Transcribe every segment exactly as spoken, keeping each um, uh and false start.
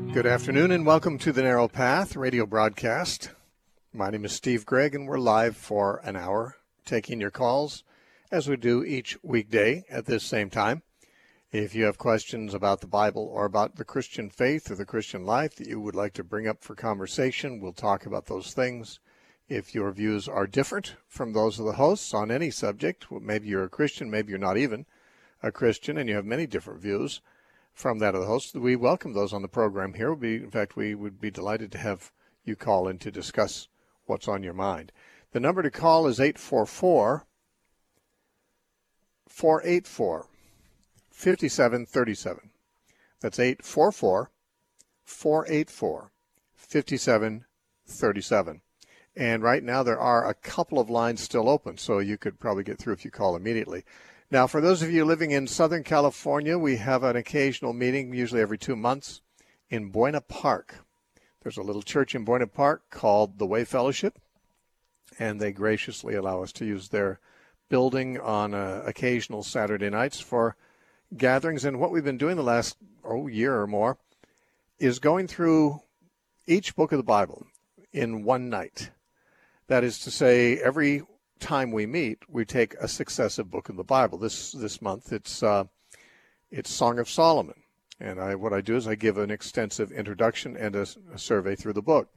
Good afternoon and welcome to the Narrow Path radio broadcast. My name is Steve Gregg and we're live for an hour taking your calls as we do each weekday at this same time. If you have questions about the Bible or about the Christian faith or the Christian life that you would like to bring up for conversation, we'll talk about those things. If your views are different from those of the hosts on any subject, well, maybe you're a Christian, maybe you're not even a Christian, and you have many different views from that of the hosts, we welcome those on the program here. We, in fact, we would be delighted to have you call in to discuss what's on your mind. The number to call is eight four four, four eight four, five seven three seven. That's eight four four, four eight four, five seven three seven. And right now there are a couple of lines still open, so you could probably get through if you call immediately. Now, for those of you living in Southern California, we have an occasional meeting, usually every two months, in Buena Park. There's a little church in Buena Park called the Way Fellowship, and they graciously allow us to use their building on uh, occasional Saturday nights for gatherings. And what we've been doing the last oh, year or more is going through each book of the Bible in one night. That is to say, every time we meet, we take a successive book of the Bible. This this month, it's uh, it's Song of Solomon, and I what I do is I give an extensive introduction and a, a survey through the book.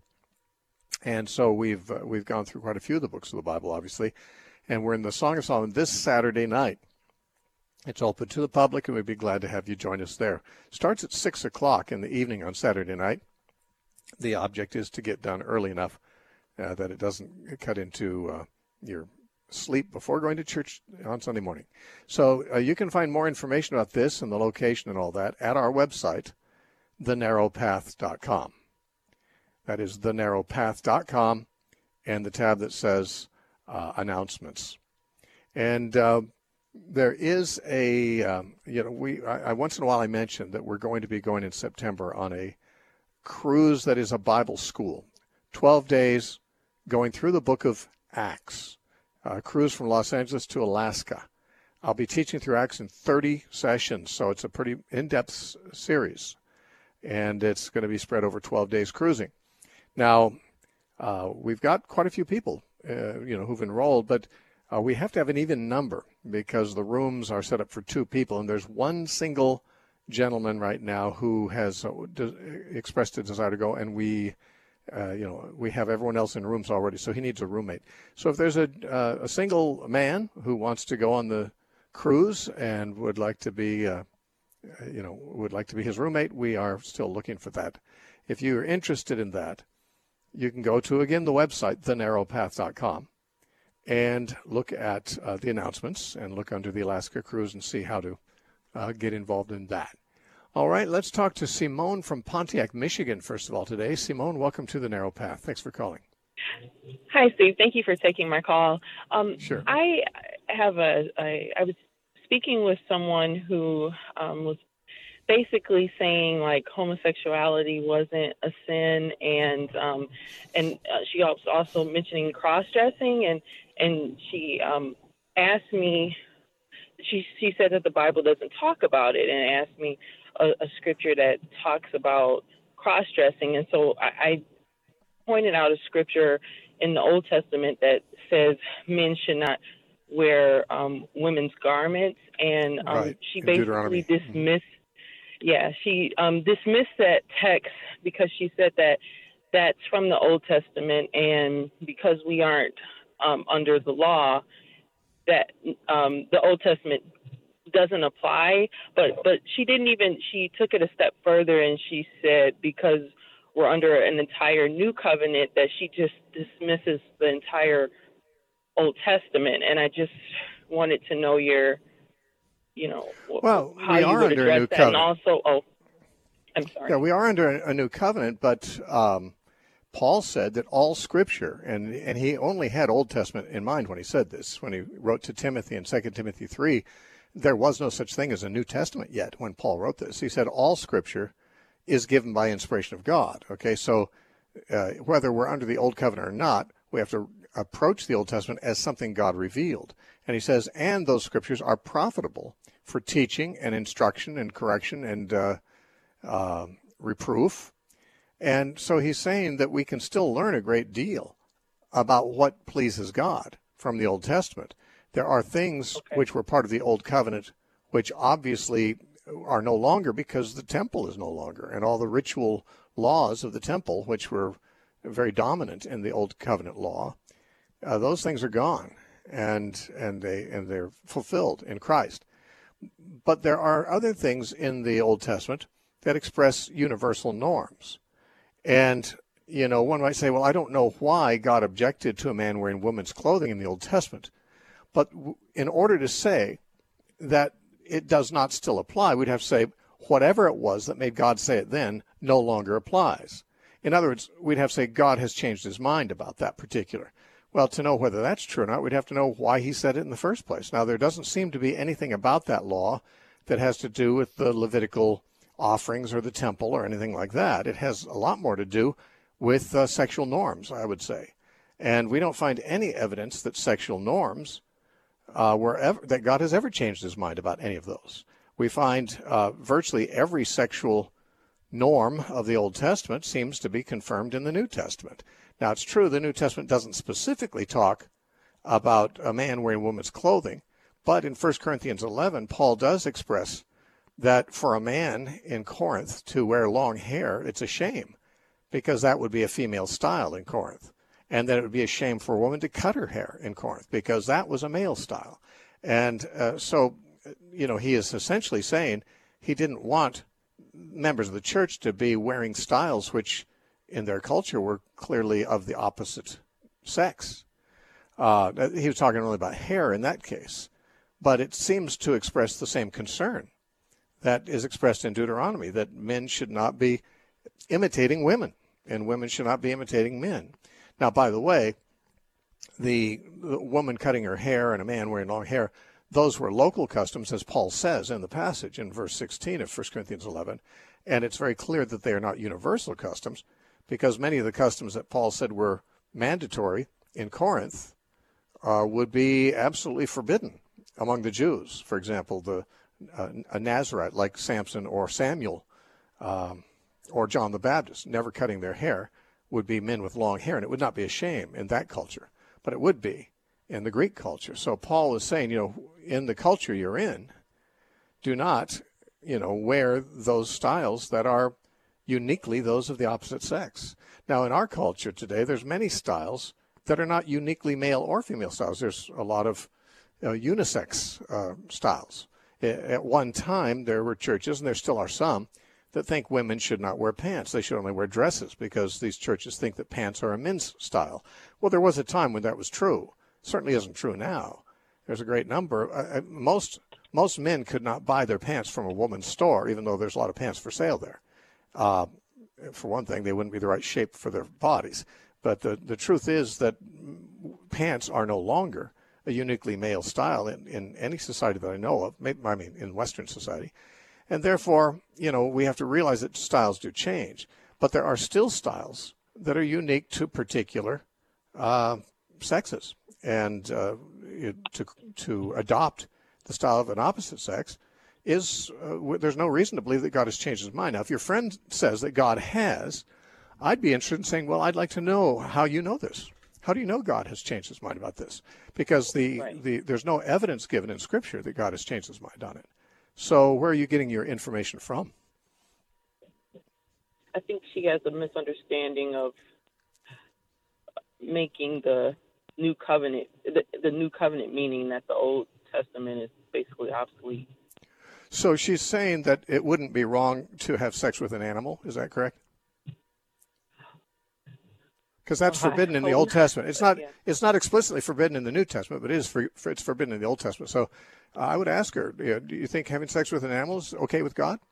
And so we've uh, we've gone through quite a few of the books of the Bible, obviously, and we're in the Song of Solomon this Saturday night. It's open to the public, and we'd be glad to have you join us there. Starts at six o'clock in the evening on Saturday night. The object is to get done early enough uh, that it doesn't cut into uh, your sleep before going to church on Sunday morning. So uh, you can find more information about this and the location and all that at our website, the narrow path dot com. That is the narrow path dot com and the tab that says uh, announcements. And uh, there is a, um, you know, we I, I once in a while I mentioned that we're going to be going in September on a cruise that is a Bible school. twelve days going through the book of Acts. A cruise from Los Angeles to Alaska. I'll be teaching through Acts in thirty sessions, so it's a pretty in-depth series. And it's going to be spread over twelve days cruising. Now, uh, we've got quite a few people, uh, you know, who've enrolled, but uh, we have to have an even number because the rooms are set up for two people, and there's one single gentleman right now who has uh, de- expressed a desire to go, and we Uh, you know, we have everyone else in rooms already, so he needs a roommate. So if there's a uh, a single man who wants to go on the cruise and would like to be, uh, you know, would like to be his roommate, we are still looking for that. If you're interested in that, you can go to, again, the website, the narrow path dot com, and look at uh, the announcements and look under the Alaska cruise and see how to uh, get involved in that. All right, let's talk to Simone from Pontiac, Michigan, first of all, today. Simone, welcome to the Narrow Path. Thanks for calling. Hi, Steve. Thank you for taking my call. Um, sure. I have a, a, I was speaking with someone who um, was basically saying, like, homosexuality wasn't a sin, and um, and uh, she was also mentioning cross-dressing, and, and she um, asked me, she, she said that the Bible doesn't talk about it, and asked me, A, a scripture that talks about cross-dressing. And so I, I pointed out a scripture in the Old Testament that says men should not wear um, women's garments. And um, right. she in basically Deuteronomy. dismissed, mm-hmm. yeah, she um, dismissed that text because she said that that's from the Old Testament. And because we aren't um, under the law, that um, the Old Testament doesn't apply, but but she didn't even, she took it a step further, and she said because we're under an entire new covenant that she just dismisses the entire Old Testament. And I just wanted to know your, you know, well, how we you are would under address a new that. covenant. And also, oh, I'm sorry. Yeah, we are under a new covenant, but um, Paul said that all Scripture, and and he only had Old Testament in mind when he said this, when he wrote to Timothy in Second Timothy three. There was no such thing as a New Testament yet when Paul wrote this. He said all Scripture is given by inspiration of God. Okay, so uh, whether we're under the Old Covenant or not, we have to approach the Old Testament as something God revealed. And he says, and those Scriptures are profitable for teaching and instruction and correction and uh, uh, reproof And so he's saying that we can still learn a great deal about what pleases God from the Old Testament. There are things Okay. which were part of the Old Covenant which obviously are no longer because the temple is no longer, and all the ritual laws of the temple, which were very dominant in the Old Covenant law, uh, those things are gone, and and they and they're fulfilled in Christ. But there are other things in the Old Testament that express universal norms. And, you know, one might say, well, I don't know why God objected to a man wearing woman's clothing in the Old Testament. But in order to say that it does not still apply, we'd have to say whatever it was that made God say it then no longer applies. In other words, we'd have to say God has changed his mind about that particular. Well, to know whether that's true or not, we'd have to know why he said it in the first place. Now, there doesn't seem to be anything about that law that has to do with the Levitical offerings or the temple or anything like that. It has a lot more to do with uh, sexual norms, I would say. And we don't find any evidence that sexual norms uh, were ever, that God has ever changed his mind about any of those. We find uh, virtually every sexual norm of the Old Testament seems to be confirmed in the New Testament. Now, it's true the New Testament doesn't specifically talk about a man wearing woman's clothing, but in First Corinthians eleven, Paul does express that for a man in Corinth to wear long hair, it's a shame, because that would be a female style in Corinth, and that it would be a shame for a woman to cut her hair in Corinth, because that was a male style. And uh, so, you know, he is essentially saying he didn't want members of the church to be wearing styles which in their culture were clearly of the opposite sex. Uh, he was talking only about hair in that case, but it seems to express the same concern that is expressed in Deuteronomy, that men should not be imitating women and women should not be imitating men. Now, by the way, the, the woman cutting her hair and a man wearing long hair, those were local customs, as Paul says in the passage in verse sixteen of First Corinthians eleven, and it's very clear that they are not universal customs, because many of the customs that Paul said were mandatory in Corinth uh, would be absolutely forbidden among the Jews. For example, the uh, a Nazarite like Samson or Samuel um, or John the Baptist, never cutting their hair, would be men with long hair, and it would not be a shame in that culture, but it would be in the Greek culture. So Paul is saying, you know, in the culture you're in, do not, you know, wear those styles that are uniquely those of the opposite sex. Now, in our culture today, there's many styles that are not uniquely male or female styles. There's a lot of uh, unisex uh, styles. At one time, there were churches, and there still are some, that think women should not wear pants. They should only wear dresses, because these churches think that pants are a men's style. Well, there was a time when that was true. It certainly isn't true now. There's a great number. Uh, most most men could not buy their pants from a woman's store, even though there's a lot of pants for sale there. Uh, for one thing, they wouldn't be the right shape for their bodies. But the, the truth is that pants are no longer a uniquely male style in, in any society that I know of, maybe, I mean, in Western society. And therefore, you know, we have to realize that styles do change. But there are still styles that are unique to particular uh, sexes. And uh, it, to, to adopt the style of an opposite sex is, uh, there's no reason to believe that God has changed his mind. Now, if your friend says that God has, I'd be interested in saying, well, I'd like to know how you know this. How do you know God has changed his mind about this? Because the, Right. the there's no evidence given in Scripture that God has changed his mind on it. So where are you getting your information from? I think she has a misunderstanding of making the new covenant, the, the new covenant meaning that the Old Testament is basically obsolete. So she's saying that it wouldn't be wrong to have sex with an animal. Is that correct? Because that's Oh, I forbidden in the hope Old not, Testament. It's but not. yeah. It's not explicitly forbidden in the New Testament, but it is for, for it's forbidden in the Old Testament. So uh, I would ask her: do you, do you think having sex with an animal is okay with God?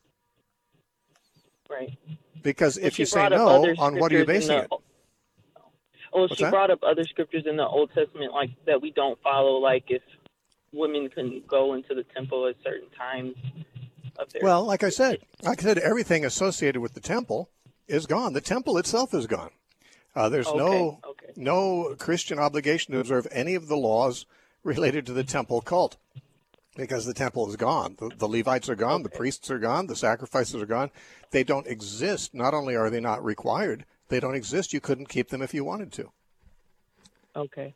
Right. Because Well, if she you say brought up no, other on what are you scriptures in basing the- it? Well, What's she that? brought up other scriptures in the Old Testament, like that we don't follow, like if women couldn't go into the temple at certain times of their. Well, like I said, like I said, everything associated with the temple is gone. The temple itself is gone. Uh, there's Okay, no okay. no Christian obligation to observe any of the laws related to the temple cult. because the temple is gone. The, the Levites are gone. Okay. The priests are gone. The sacrifices are gone. They don't exist. Not only are they not required, they don't exist. You couldn't keep them if you wanted to. Okay.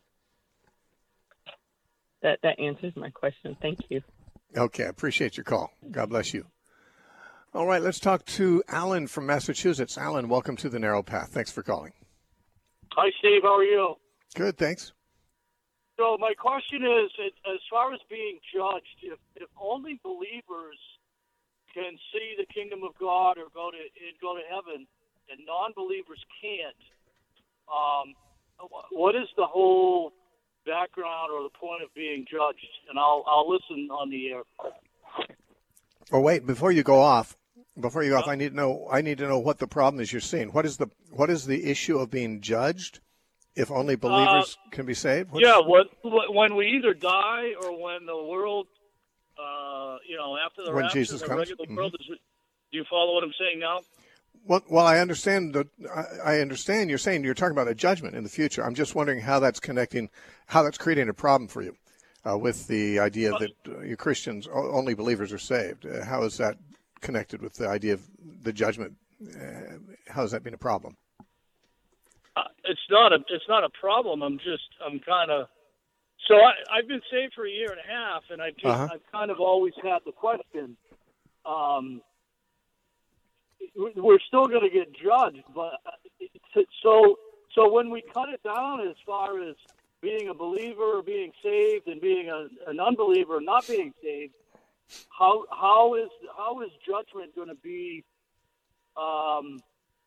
That that answers my question. Thank you. Okay, I appreciate your call. God bless you. All right, let's talk to Alan from Massachusetts. Alan, welcome to the Narrow Path. Thanks for calling. Hi, Steve. How are you? Good, thanks. So my question is, as far as being judged, if, if only believers can see the kingdom of God or go to go to heaven, and non-believers can't, um, what is the whole background or the point of being judged? And I'll I'll listen on the air. Well, wait, before you go off, before you go off, I need to know I need to know what the problem is you're seeing. What is the what is the issue of being judged? If only believers uh, can be saved? What's... Yeah, what, when we either die or when the world, uh, you know, after the when rapture, Jesus the comes? regular Mm-hmm. world is. Do you follow what I'm saying now? Well, well, I understand that. I understand you're saying you're talking about a judgment in the future. I'm just wondering how that's connecting, how that's creating a problem for you, uh, with the idea that uh, you Christians only believers are saved. Uh, how is that connected with the idea of the judgment? Uh, how has that been a problem? Uh, it's not a it's not a problem. I'm just I'm kind of so I, I've been saved for a year and a half, and I've just, uh-huh. I've kind of always had the question. Um, we're still going to get judged, but so so when we cut it down as far as being a believer, being saved, and being a, an unbeliever, not being saved, how how is how is judgment going to be? Um,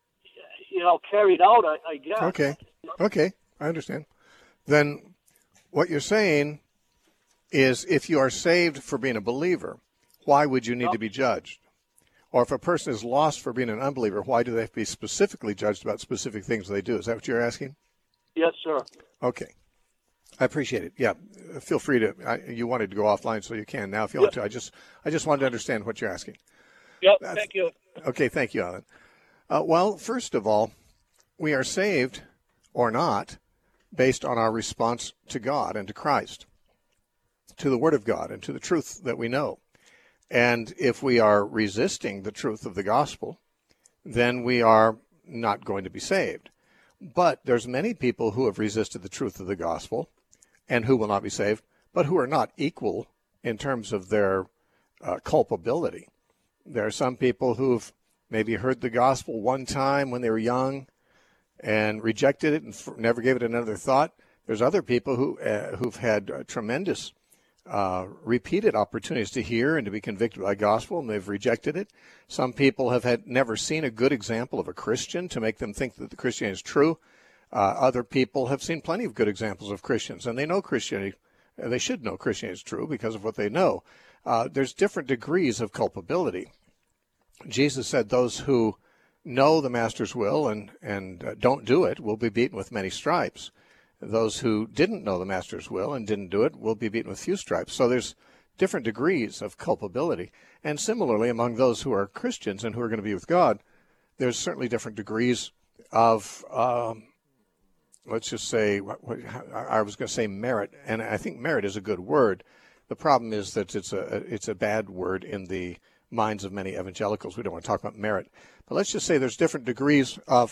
you know, carried out, I, I guess. Okay. Okay. I understand. Then what you're saying is if you are saved for being a believer, why would you need no. to be judged? Or if a person is lost for being an unbeliever, why do they have to be specifically judged about specific things they do? Is that what you're asking? Yes, sir. Okay. I appreciate it. Yeah. Feel free to, I, you wanted to go offline, so you can now if you yep. want to. I just, I just wanted to understand what you're asking. Yep. That's, thank you. Okay. Thank you, Alan. Uh, well, first of all, we are saved or not based on our response to God and to Christ, to the Word of God and to the truth that we know. And if we are resisting the truth of the gospel, then we are not going to be saved. But there's many people who have resisted the truth of the gospel and who will not be saved, but who are not equal in terms of their uh, culpability. There are some people who've maybe heard the gospel one time when they were young and rejected it and f- never gave it another thought. There's other people who, uh, who've had uh, tremendous uh, repeated opportunities to hear and to be convicted by the gospel, and they've rejected it. Some people have had never seen a good example of a Christian to make them think that the Christianity is true. Uh, other people have seen plenty of good examples of Christians, and they know Christianity. Uh, they should know Christianity is true because of what they know. Uh, there's different degrees of culpability. Jesus said those who know the master's will and, and uh, don't do it will be beaten with many stripes. Those who didn't know the master's will and didn't do it will be beaten with few stripes. So there's different degrees of culpability. And similarly, among those who are Christians and who are going to be with God, there's certainly different degrees of, um, let's just say, what, what, I was going to say merit, and I think merit is a good word. The problem is that it's a it's a bad word in the minds of many evangelicals. We don't want to talk about merit. But let's just say there's different degrees of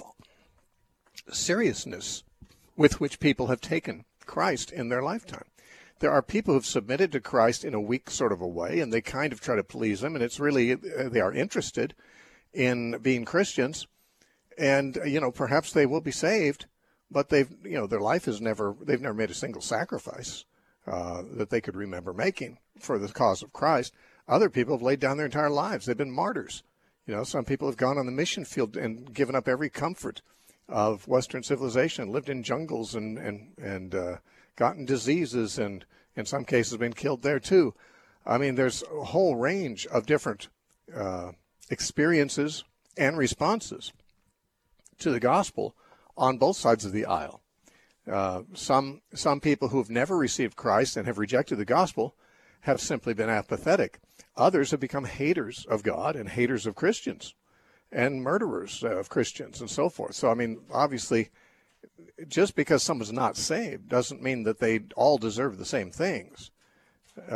seriousness with which people have taken Christ in their lifetime. There are people who've submitted to Christ in a weak sort of a way, and they kind of try to please him, and it's really, they are interested in being Christians, and, you know, perhaps they will be saved, but they've, you know, their life is never, they've never made a single sacrifice uh, that they could remember making for the cause of Christ. Other people have laid down their entire lives. They've been martyrs. You know, some people have gone on the mission field and given up every comfort of Western civilization, lived in jungles and and and uh, gotten diseases, and in some cases been killed there too. I mean, there's a whole range of different uh, experiences and responses to the gospel on both sides of the aisle. Uh, some some people who have never received Christ and have rejected the gospel have simply been apathetic. Others have become haters of God and haters of Christians and murderers of Christians and so forth. So, I mean, obviously, just because someone's not saved doesn't mean that they all deserve the same things. Uh,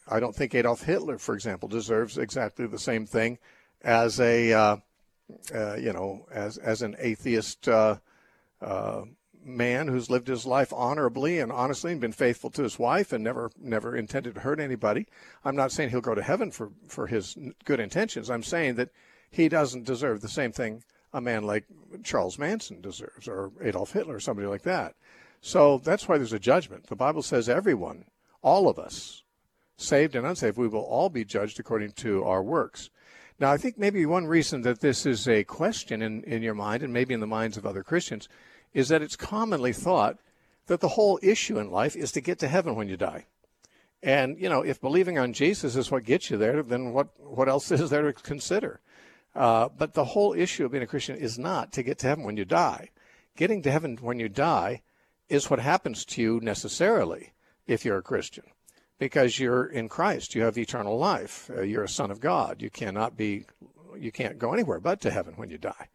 I don't think Adolf Hitler, for example, deserves exactly the same thing as a, uh, uh, you know, as as an atheist uh, uh, man who's lived his life honorably and honestly and been faithful to his wife and never never intended to hurt anybody. I'm not saying he'll go to heaven for, for his good intentions. I'm saying that he doesn't deserve the same thing a man like Charles Manson deserves, or Adolf Hitler, or somebody like that. So that's why there's a judgment. The Bible says everyone, all of us, saved and unsaved, we will all be judged according to our works. Now, I think maybe one reason that this is a question in, in your mind, and maybe in the minds of other Christians, is that it's commonly thought that the whole issue in life is to get to heaven when you die. And, you know, if believing on Jesus is what gets you there, then what, what else is there to consider? Uh, but the whole issue of being a Christian is not to get to heaven when you die. Getting to heaven when you die is what happens to you necessarily if you're a Christian, because you're in Christ. You have eternal life. Uh, you're a son of God. You cannot be, you can't go anywhere but to heaven when you die.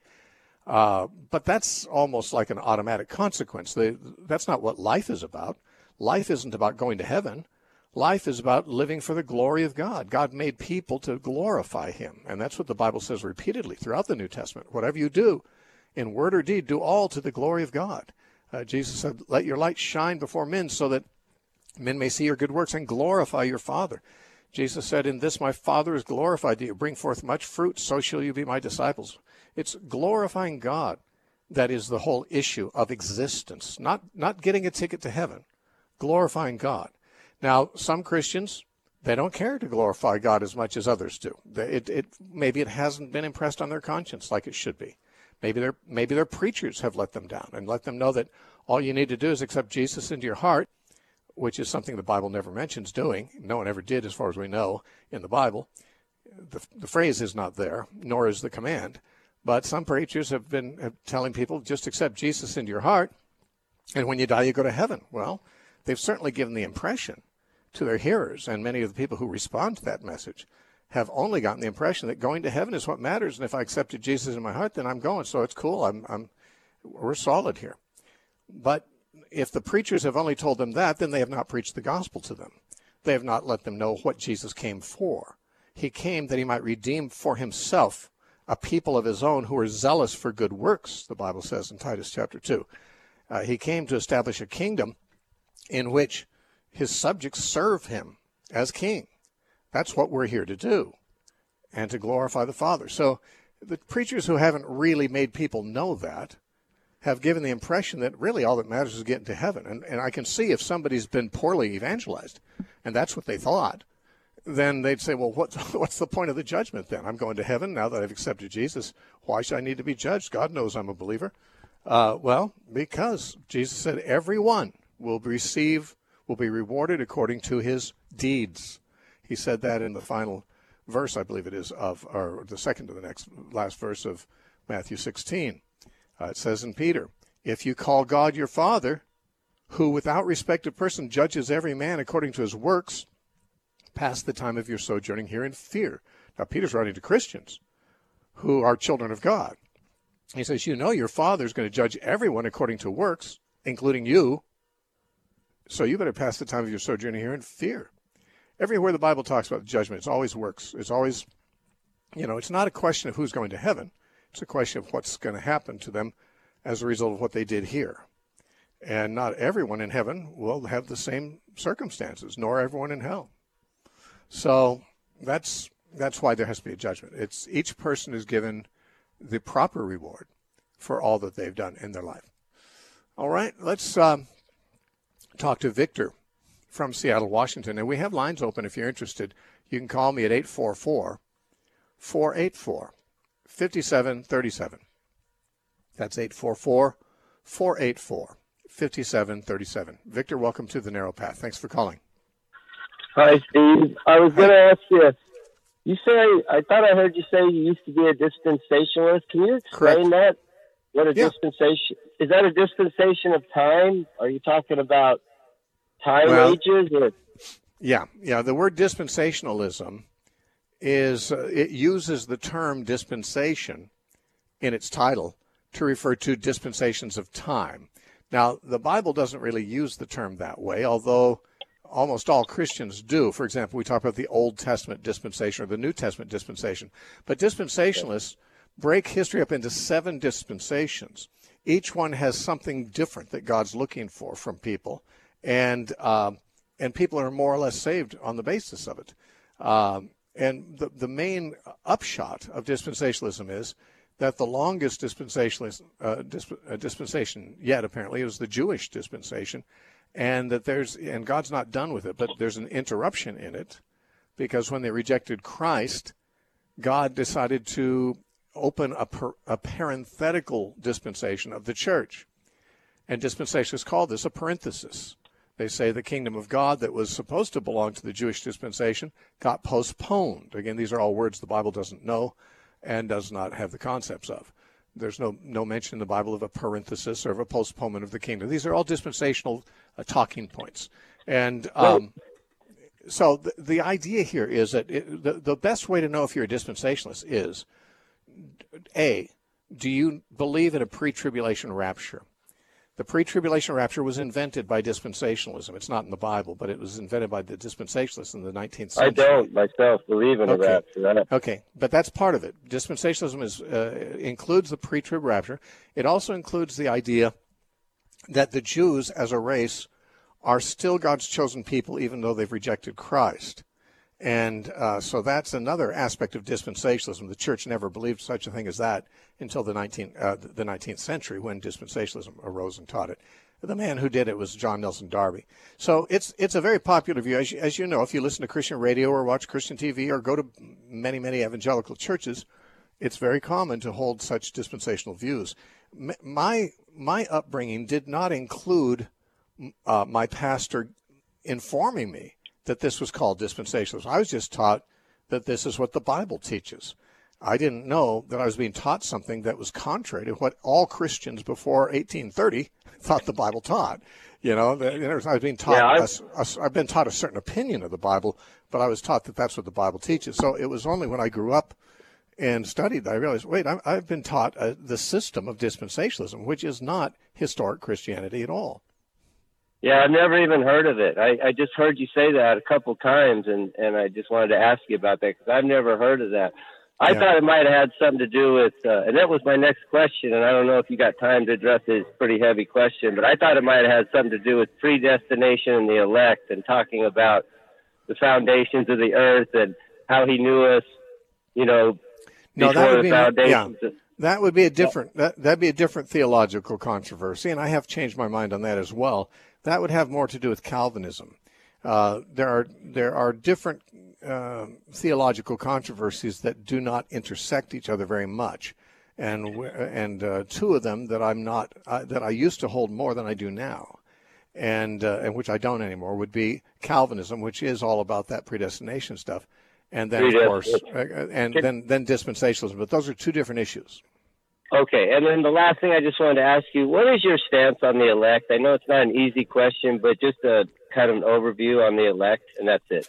Uh, but that's almost like an automatic consequence. They, that's not what life is about. Life isn't about going to heaven. Life is about living for the glory of God. God made people to glorify him. And that's what the Bible says repeatedly throughout the New Testament. Whatever you do, in word or deed, do all to the glory of God. Uh, Jesus said, let your light shine before men so that men may see your good works and glorify your Father. Jesus said, in this my Father is glorified, that you bring forth much fruit, so shall you be my disciples. It's glorifying God that is the whole issue of existence, not, not getting a ticket to heaven, glorifying God. Now, some Christians, they don't care to glorify God as much as others do. It, it, maybe it hasn't been impressed on their conscience like it should be. Maybe their, maybe their preachers have let them down and let them know that all you need to do is accept Jesus into your heart, which is something the Bible never mentions doing. No one ever did, as far as we know, in the Bible. The, the phrase is not there, nor is the command. But some preachers have been have telling people, just accept Jesus into your heart, and when you die, you go to heaven. Well, they've certainly given the impression to their hearers, and many of the people who respond to that message have only gotten the impression that going to heaven is what matters, and if I accepted Jesus in my heart, then I'm going, so it's cool. I'm, I'm, we're solid here. But if the preachers have only told them that, then they have not preached the gospel to them. They have not let them know what Jesus came for. He came that he might redeem for himself a people of his own who are zealous for good works, the Bible says in Titus chapter two. Uh, he came to establish a kingdom in which his subjects serve him as king. That's what we're here to do, and to glorify the Father. So the preachers who haven't really made people know that have given the impression that really all that matters is getting to heaven. And, and I can see if somebody's been poorly evangelized, and that's what they thought, then they'd say, well, what's, what's the point of the judgment then? I'm going to heaven now that I've accepted Jesus. Why should I need to be judged? God knows I'm a believer. Uh, well, because Jesus said everyone will receive, will be rewarded according to his deeds. He said that in the final verse, I believe it is, of, or the second to the next, last verse of Matthew sixteen. Uh, it says in Peter, if you call God your Father, who without respect of person judges every man according to his works, pass the time of your sojourning here in fear. Now, Peter's writing to Christians who are children of God. He says, you know your Father is going to judge everyone according to works, including you, so you better pass the time of your sojourning here in fear. Everywhere the Bible talks about judgment, it's always works. It's always, you know, it's not a question of who's going to heaven. It's a question of what's going to happen to them as a result of what they did here. And not everyone in heaven will have the same circumstances, nor everyone in hell. So that's that's why there has to be a judgment. It's each person is given the proper reward for all that they've done in their life. All right, let's um, talk to Victor from Seattle, Washington. And we have lines open if you're interested. You can call me at eight four four, four eight four, five seven three seven. That's eight four four, four eight four, five seven three seven. Victor, welcome to The Narrow Path. Thanks for calling. Hi, Steve. I was going to ask you, you say, I thought I heard you say you used to be a dispensationalist. Can you explain Correct. that? What a Yeah. dispensation, is that a dispensation of time? Are you talking about time Well, ages? Or? Yeah, yeah. The word dispensationalism is, uh, it uses the term dispensation in its title to refer to dispensations of time. Now, the Bible doesn't really use the term that way, although almost all Christians do. For example, we talk about the Old Testament dispensation or the New Testament dispensation. But dispensationalists break history up into seven dispensations. Each one has something different that God's looking for from people, and um, and people are more or less saved on the basis of it. Um, and the the main upshot of dispensationalism is that the longest dispensationalist uh, disp, uh, dispensation yet apparently is the Jewish dispensation, and that there's and God's not done with it, but there's an interruption in it, because when they rejected Christ, God decided to open a, per, a parenthetical dispensation of the church. And dispensationalists call this a parenthesis. They say the kingdom of God that was supposed to belong to the Jewish dispensation got postponed. Again, these are all words the Bible doesn't know and does not have the concepts of. There's no, no mention in the Bible of a parenthesis or of a postponement of the kingdom. These are all dispensational uh, talking points. And um, so the, the idea here is that it, the, the best way to know if you're a dispensationalist is, A, do you believe in a pre-tribulation rapture? The pre-tribulation rapture was invented by dispensationalism. It's not in the Bible, but it was invented by the dispensationalists in the nineteenth century. I don't myself believe in okay. a rapture. Okay, but that's part of it. Dispensationalism is, uh, includes the pre-trib rapture. It also includes the idea that the Jews as a race are still God's chosen people, even though they've rejected Christ. And uh, so that's another aspect of dispensationalism. The church never believed such a thing as that until the nineteenth, uh, the nineteenth century, when dispensationalism arose and taught it. The man who did it was John Nelson Darby. So it's it's a very popular view. As you, as you know, if you listen to Christian radio or watch Christian T V or go to many, many evangelical churches, it's very common to hold such dispensational views. My, my upbringing did not include uh, my pastor informing me that this was called dispensationalism. I was just taught that this is what the Bible teaches. I didn't know that I was being taught something that was contrary to what all Christians before eighteen thirty thought the Bible taught. You know, I was being taught. Yeah, I've, a, a, I've been taught a certain opinion of the Bible, but I was taught that that's what the Bible teaches. So it was only when I grew up and studied that I realized, wait, I'm, I've been taught uh, the system of dispensationalism, which is not historic Christianity at all. Yeah, I've never even heard of it. I, I just heard you say that a couple times, and, and I just wanted to ask you about that because I've never heard of that. I yeah. thought it might have had something to do with, uh, and that was my next question, and I don't know if you got time to address this pretty heavy question, but I thought it might have had something to do with predestination and the elect and talking about the foundations of the earth and how he knew us, you know, no, before that would the be, foundations. Yeah. That would be a different, that, that'd be a different theological controversy, and I have changed my mind on that as well. That would have more to do with Calvinism. Uh, there are there are different uh, theological controversies that do not intersect each other very much, and and uh, two of them that I'm not uh, that I used to hold more than I do now, and uh, and which I don't anymore would be Calvinism, which is all about that predestination stuff, and then of course uh, and then then dispensationalism. But those are two different issues. Okay, and then the last thing I just wanted to ask you, what is your stance on the elect? I know it's not an easy question, but just a kind of an overview on the elect, and that's it.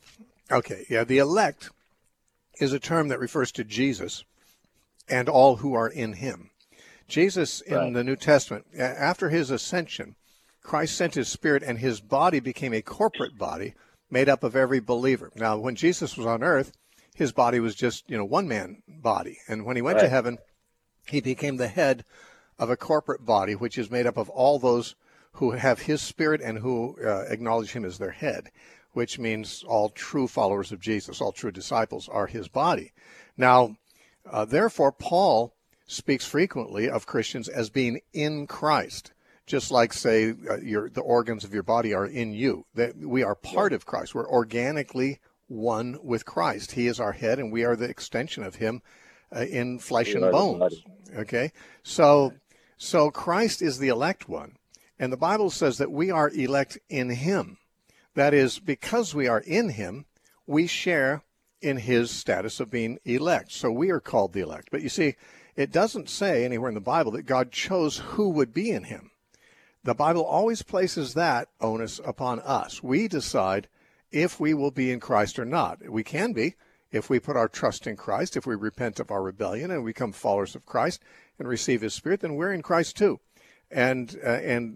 Okay, yeah, the elect is a term that refers to Jesus and all who are in him. Jesus, in right. the New Testament, after his ascension, Christ sent his Spirit, and his body became a corporate body made up of every believer. Now, when Jesus was on earth, his body was just, you know, one-man body, and when he went right. to heaven, he became the head of a corporate body, which is made up of all those who have his Spirit and who uh, acknowledge him as their head, which means all true followers of Jesus, all true disciples are his body. Now, uh, therefore, Paul speaks frequently of Christians as being in Christ, just like, say, uh, your, the organs of your body are in you. That we are part of Christ. We're organically one with Christ. He is our head, and we are the extension of him uh, in flesh and bones. Okay? So, so Christ is the elect one. And the Bible says that we are elect in him. That is, because we are in him, we share in his status of being elect. So we are called the elect. But you see, it doesn't say anywhere in the Bible that God chose who would be in him. The Bible always places that onus upon us. We decide if we will be in Christ or not. We can be if we put our trust in Christ, if we repent of our rebellion and become followers of Christ and receive his Spirit, then we're in Christ too. And uh, and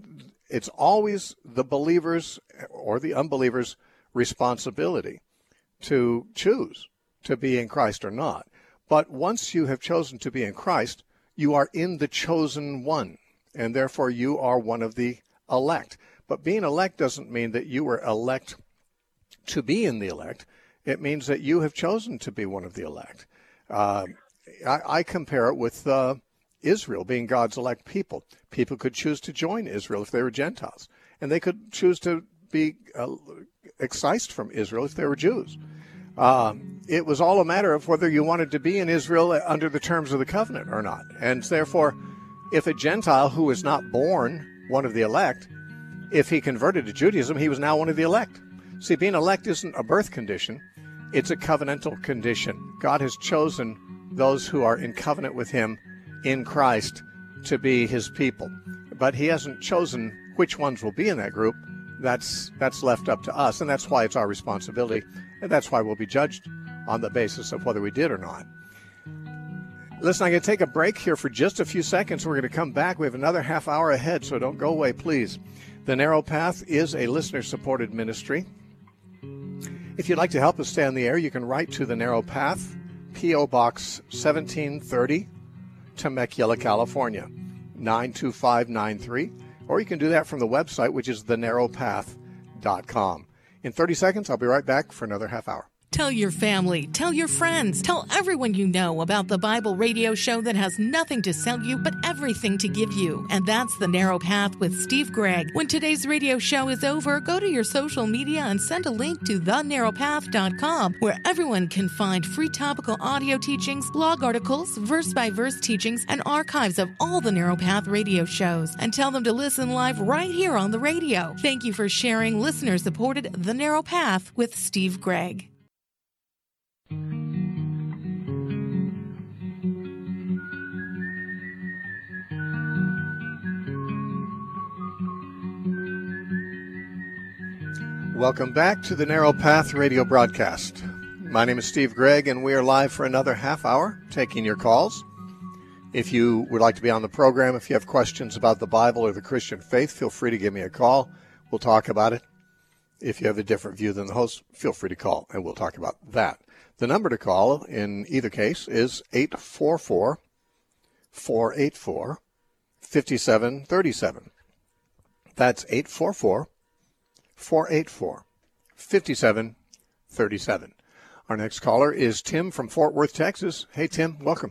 it's always the believer's or the unbeliever's responsibility to choose to be in Christ or not. But once you have chosen to be in Christ, you are in the chosen one, and therefore you are one of the elect. But being elect doesn't mean that you were elect to be in the elect. It means that you have chosen to be one of the elect. Uh, I, I compare it with uh, Israel being God's elect people. People could choose to join Israel if they were Gentiles, and they could choose to be uh, excised from Israel if they were Jews. Um, it was all a matter of whether you wanted to be in Israel under the terms of the covenant or not. And therefore, if a Gentile who was not born one of the elect, if he converted to Judaism, he was now one of the elect. See, being elect isn't a birth condition. It's a covenantal condition. God has chosen those who are in covenant with him in Christ to be his people. But he hasn't chosen which ones will be in that group. That's that's left up to us, and that's why it's our responsibility, and that's why we'll be judged on the basis of whether we did or not. Listen, I'm going to take a break here for just a few seconds. We're going to come back. We have another half hour ahead, so don't go away, please. The Narrow Path is a listener-supported ministry. If you'd like to help us stay on the air, you can write to The Narrow Path, P O. Box seventeen thirty, Temecula, California, nine two five nine three. Or you can do that from the website, which is the narrow path dot com. In thirty seconds, I'll be right back for another half hour. Tell your family, tell your friends, tell everyone you know about the Bible radio show that has nothing to sell you but everything to give you. And that's The Narrow Path with Steve Gregg. When today's radio show is over, go to your social media and send a link to the narrow path dot com, where everyone can find free topical audio teachings, blog articles, verse-by-verse teachings, and archives of all the Narrow Path radio shows. And tell them to listen live right here on the radio. Thank you for sharing listener-supported The Narrow Path with Steve Gregg. Welcome back to the Narrow Path radio broadcast. My name is Steve Gregg, and we are live for another half hour taking your calls. If you would like to be on the program, if you have questions about the Bible or the Christian faith, feel free to give me a call. We'll talk about it. If you have a different view than the host, feel free to call, and we'll talk about that. The number to call in either case is eight four four, four eight four, five seven three seven. That's eight four four, four eight four, five seven three seven. Our next caller is Tim from Fort Worth, Texas. Hey, Tim, welcome.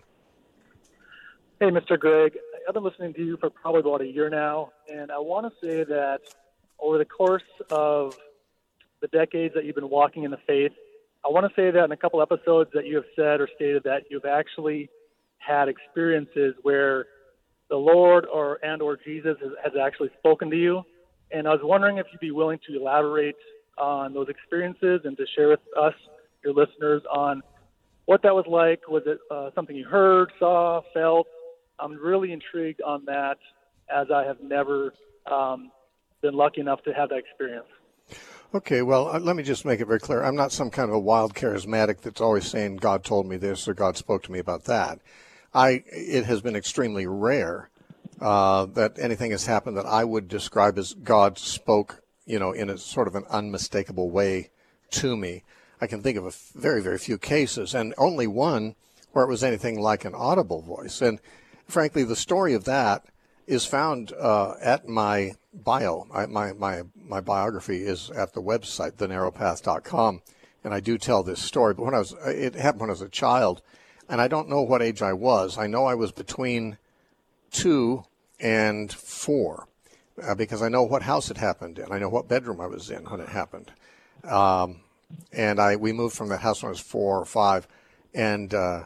Hey, Mister Gregg. I've been listening to you for probably about a year now, and I want to say that over the course of the decades that you've been walking in the faith, I want to say that in a couple episodes that you have said or stated that you've actually had experiences where the Lord or and or Jesus has, has actually spoken to you. And I was wondering if you'd be willing to elaborate on those experiences and to share with us, your listeners, on what that was like. Was it uh, something you heard, saw, felt? I'm really intrigued on that, as I have never um, been lucky enough to have that experience. Okay, well, uh, let me just make it very clear. I'm not some kind of a wild charismatic that's always saying God told me this or God spoke to me about that. I it has been extremely rare uh, that anything has happened that I would describe as God spoke, you know, in a sort of an unmistakable way to me. I can think of a f- very, very few cases, and only one where it was anything like an audible voice. And frankly, the story of that is found uh, at my bio. I, my, my, my biography is at the website, the narrow path dot com, and I do tell this story. But when I was, it happened when I was a child, and I don't know what age I was. I know I was between two and four, uh, because I know what house it happened in. I know what bedroom I was in when it happened. Um, and I we moved from that house when I was four or five, and uh,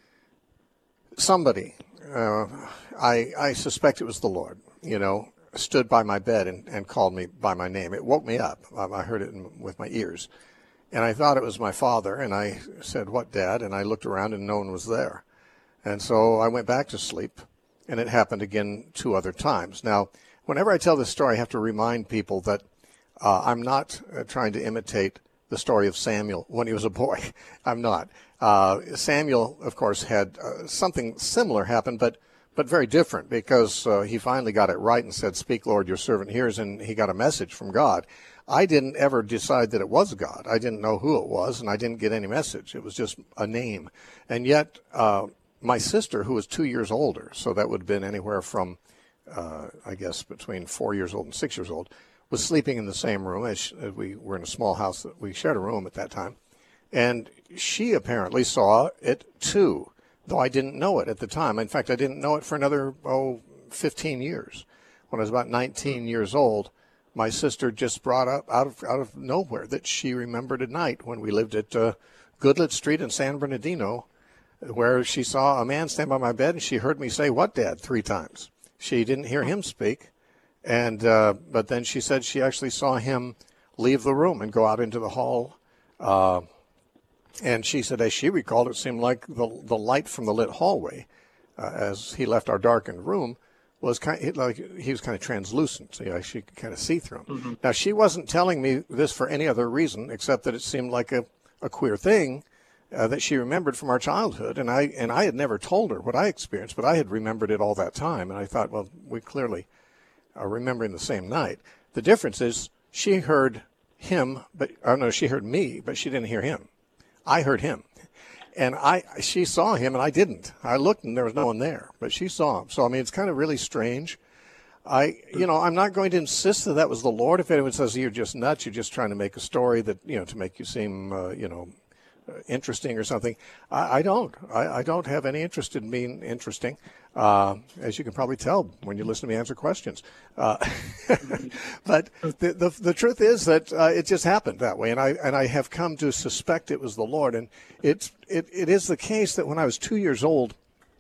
somebody, uh, I I suspect it was the Lord, you know, stood by my bed and, and called me by my name. It woke me up. I, I heard it in, with my ears. And I thought it was my father, and I said, "What, Dad?" And I looked around, and no one was there. And so I went back to sleep, and it happened again two other times. Now, whenever I tell this story, I have to remind people that uh, I'm not uh, trying to imitate the story of Samuel when he was a boy. I'm not. Uh, Samuel, of course, had uh, something similar happen, but but very different, because uh, he finally got it right and said, "Speak, Lord, your servant hears," and he got a message from God. I didn't ever decide that it was God. I didn't know who it was, and I didn't get any message. It was just a name. And yet, uh, my sister, who was two years older, so that would have been anywhere from, uh, I guess, between four years old and six years old, was sleeping in the same room. As, she, as we were in a small house, that we shared a room at that time. And she apparently saw it too, though I didn't know it at the time. In fact, I didn't know it for another, oh, fifteen years. When I was about nineteen years old, my sister just brought up out of out of nowhere that she remembered a night when we lived at uh, Goodlet Street in San Bernardino, where she saw a man stand by my bed, and she heard me say, "What, Dad?" three times. She didn't hear him speak, and uh, but then she said she actually saw him leave the room and go out into the hall. Uh, And she said, as she recalled, it seemed like the the light from the lit hallway, uh, as he left our darkened room, was kind of, like he was kind of translucent. So, yeah, she could kind of see through him. Mm-hmm. Now, she wasn't telling me this for any other reason except that it seemed like a, a queer thing uh, that she remembered from our childhood. And I and I had never told her what I experienced, but I had remembered it all that time. And I thought, well, we clearly are remembering the same night. The difference is she heard him, but oh no, she heard me, but she didn't hear him. I heard him, and I she saw him, and I didn't. I looked, and there was no one there, but she saw him. So, I mean, it's kind of really strange. I, you know, I'm not going to insist that that was the Lord. If anyone says you're just nuts, you're just trying to make a story that, you know, to make you seem, uh, you know, uh, interesting or something. I, I don't. I, I don't have any interest in being interesting, uh, as you can probably tell when you listen to me answer questions. Uh, but the, the the truth is that uh, it just happened that way, and I and I have come to suspect it was the Lord. And it's it it is the case that when I was two years old,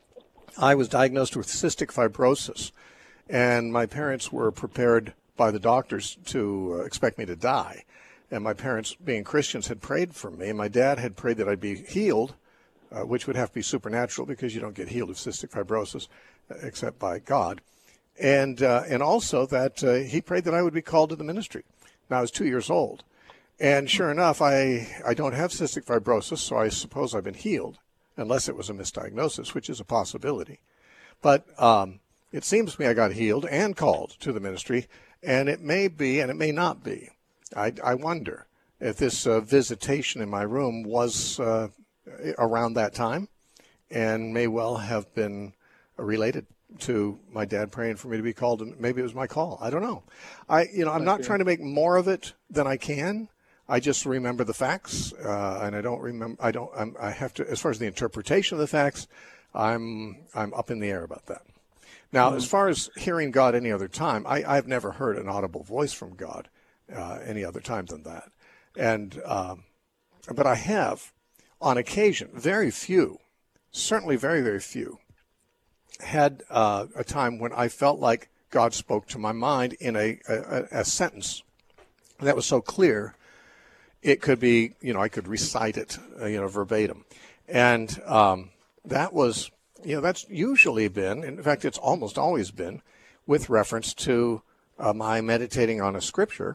I was diagnosed with cystic fibrosis, and my parents were prepared by the doctors to uh, expect me to die. And my parents, being Christians, had prayed for me. My dad had prayed that I'd be healed, uh, which would have to be supernatural because you don't get healed of cystic fibrosis uh, except by God. And uh, and also that uh, he prayed that I would be called to the ministry. Now, I was two years old. And sure enough, I, I don't have cystic fibrosis, so I suppose I've been healed, unless it was a misdiagnosis, which is a possibility. But um, it seems to me I got healed and called to the ministry, and it may be and it may not be. I, I wonder if this uh, visitation in my room was uh, around that time and may well have been related to my dad praying for me to be called, and maybe it was my call. I don't know. I, you know, I'm not trying to make more of it than I can. I just remember the facts, uh, and I don't remember. I don't. I'm, I have to. As far as the interpretation of the facts, I'm I'm up in the air about that. Now, mm-hmm. as far as hearing God any other time, I, I've never heard an audible voice from God uh, any other time than that. And um, but I have, on occasion, very few, certainly very very few, had uh, a time when I felt like God spoke to my mind in a a, a sentence that was so clear. It could be, you know, I could recite it, uh, you know, verbatim. And um, that was, you know, that's usually been, in fact, it's almost always been with reference to uh, my meditating on a scripture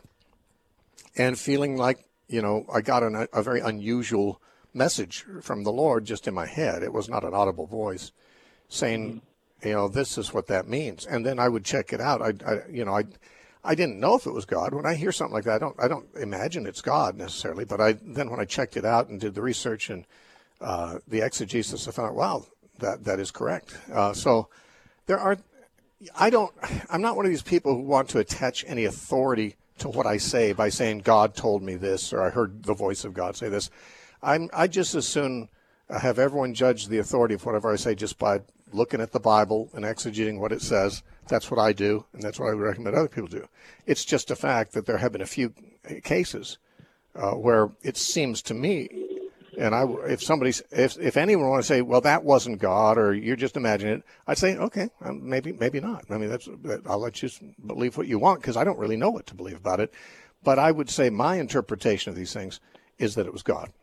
and feeling like, you know, I got an, a very unusual message from the Lord just in my head. It was not an audible voice saying, you know, this is what that means. And then I would check it out. I, I you know, I I didn't know if it was God. When I hear something like that, I don't I don't imagine it's God necessarily. But I then when I checked it out and did the research and uh, the exegesis, I found out, wow, that that is correct. Uh, so there are, I don't, I'm not one of these people who want to attach any authority to what I say by saying God told me this or I heard the voice of God say this. I'm I just as soon have everyone judge the authority of whatever I say just by looking at the Bible and exegeting what it says. That's what I do, and that's what I would recommend other people do. It's just a fact that there have been a few cases uh, where it seems to me, and I, if somebody, if if anyone want to say, well, that wasn't God, or you're just imagining it, I'd say, okay, um, maybe maybe not. I mean, that's I'll let you believe what you want because I don't really know what to believe about it. But I would say my interpretation of these things is that it was God.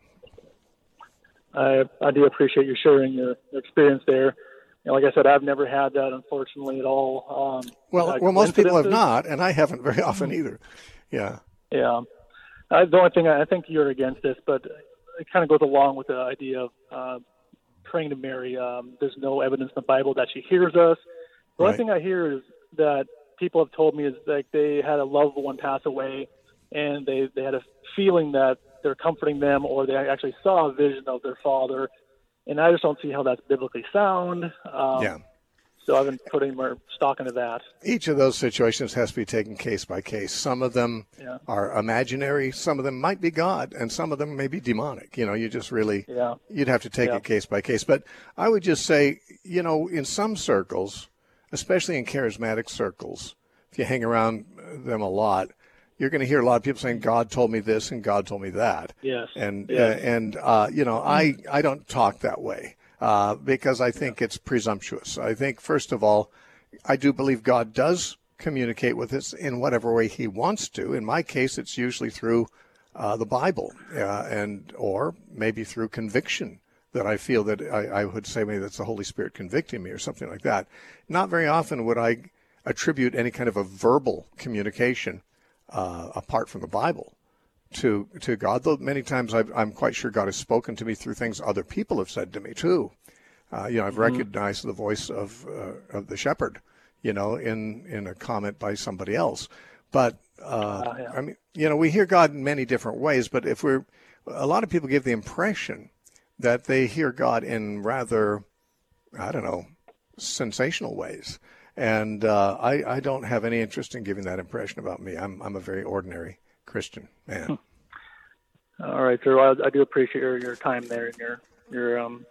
I I do appreciate you sharing your experience there. You know, like I said, I've never had that, unfortunately, at all. Um, well, well, most people have not, and I haven't very often either. Yeah. Yeah. Uh, the only thing I, I think you're against this, but it kind of goes along with the idea of uh, praying to Mary. Um, there's no evidence in the Bible that she hears us. The only Right. thing I hear is that people have told me is like they had a loved one pass away, and they, they had a feeling that they're comforting them, or they actually saw a vision of their father. And I just don't see how that's biblically sound. Um, Yeah. So I've been putting more stock into that. Each of those situations has to be taken case by case. Some of them Yeah. are imaginary. Some of them might be God, and some of them may be demonic. You know, you just really, Yeah. you'd have to take Yeah. it case by case. But I would just say, you know, in some circles, especially in charismatic circles, if you hang around them a lot, you're going to hear a lot of people saying, God told me this and God told me that. Yes. And, Yes. uh, and uh, you know, I, I don't talk that way. Uh, because I think it's presumptuous. I think, first of all, I do believe God does communicate with us in whatever way he wants to. In my case, it's usually through uh, the Bible uh, and or maybe through conviction that I feel that I, I would say maybe that's the Holy Spirit convicting me or something like that. Not very often would I attribute any kind of a verbal communication uh, apart from the Bible to to God, though many times I've, I'm quite sure God has spoken to me through things other people have said to me too. Uh, you know, I've Mm-hmm. recognized the voice of uh, of the shepherd, you know, in, in a comment by somebody else. But uh, Uh, yeah. I mean, you know, we hear God in many different ways. But if we're, a lot of people give the impression that they hear God in rather, I don't know, sensational ways. And uh, I I don't have any interest in giving that impression about me. I'm I'm a very ordinary Christian man. All right, sir. Well, I, I do appreciate your, your time there and your your um,